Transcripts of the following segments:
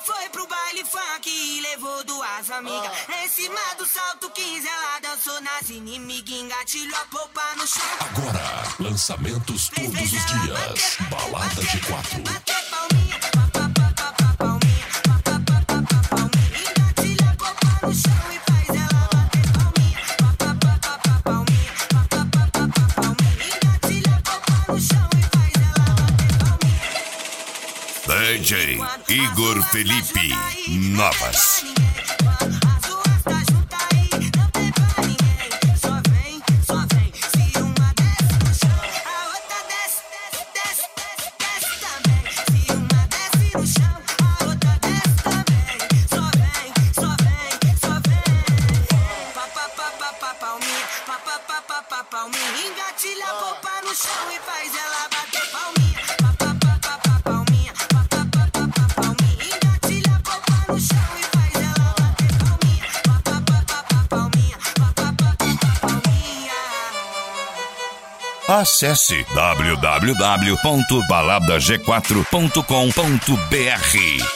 foi pro baile funk e levou duas amigas. Em cima do salto 15 ela dançou nas inimigas, engatilhou a polpa no chão. Agora, lançamentos todos os dias. Balada G4. Bater palminha, palminha, engatilha a polpa no chão e faz ela bater palminha, palminha, engatilha a polpa no chão e faz ela bater palminha. DJ Igor Felipe Novas. Palminha, engatilha a polpa no chão e faz ela bater palminha, palminha, engatilha a polpa no chão e faz ela bater palminha, palminha. Acesse www.baladag4.com.br.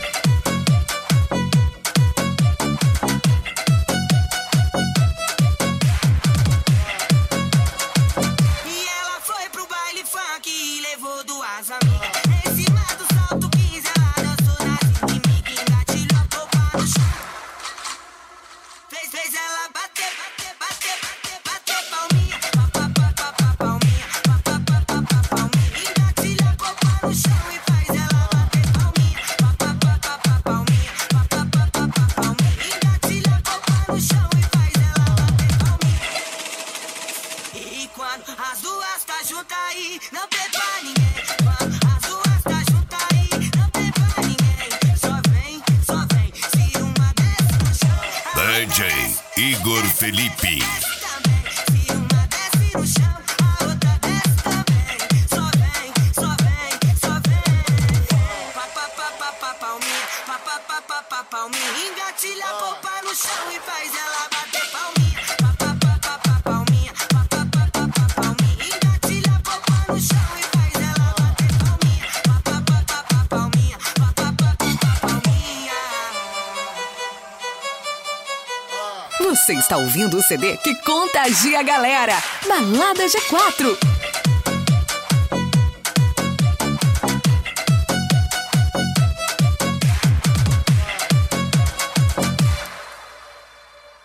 As duas tá juntas aí, não tem pra ninguém. As duas tá juntas aí, não tem pra ninguém. Só vem, se uma desce no chão. DJ Igor Felipe. Se uma desce no chão, a outra desce também. Só vem. Palminha, engatilha a polpa no chão e faz ela bater palminha. Você está ouvindo o CD que contagia a galera. Balada G4.